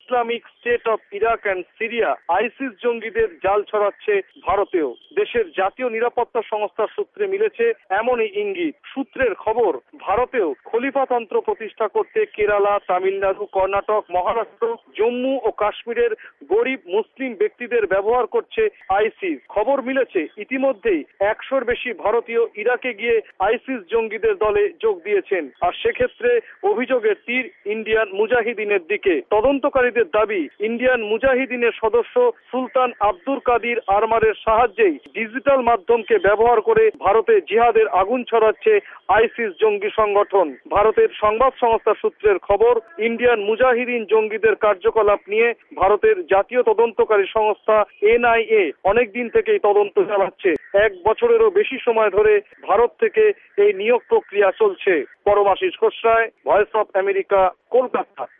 Islamic State of Iraq and Syria ISIS জঙ্গিদের জাল ছড়াচ্ছে ভারতেও। দেশের জাতীয় নিরাপত্তা সংস্থার সূত্রে মিলেছে এমনই ইঙ্গিত। সূত্রের খবর, ভারতেও খলিফাতন্ত্র প্রতিষ্ঠা করতে কেরালা, তামিলনাড়ু, কর্ণাটক, মহারাষ্ট্র, জম্মু ও কাশ্মীরের গরিব মুসলিম ব্যক্তিদের ব্যবহার করছে আইসিস। খবর মিলেছে ইতিমধ্যেই 100-র বেশি ভারতীয় ইরাকে গিয়ে আইসিস জঙ্গিদের দলে যোগ দিয়েছেন। আর সেক্ষেত্রে অভিযোগের তীর ইন্ডিয়ান মুজাহিদিনের দিকে। তদন্তকারীদের দাবি, ইন্ডিয়ান মুজাহিদিনের সদস্য সুলতান আব্দুল কাদির আরমারের সাহায্যেই ডিজিটাল মাধ্যমকে ব্যবহার করে ভারতে জিহাদের আগুন ছড়াচ্ছে আইসিস জঙ্গি সংগঠন। ভারতের সংবাদ সংস্থা সূত্রের খবর, ইন্ডিয়ান মুজাহিদিন জঙ্গিদের কার্যকলাপ নিয়ে ভারতের জাতীয় তদন্তকারী সংস্থা এনআইএ অনেকদিন থেকেই তদন্ত চালাচ্ছে। 1 বছরেরও বেশি সময় ধরে ভারত থেকে এই নিয়োগ প্রক্রিয়া চলছে। Paramashis Khosray, voice of America, Kolkata.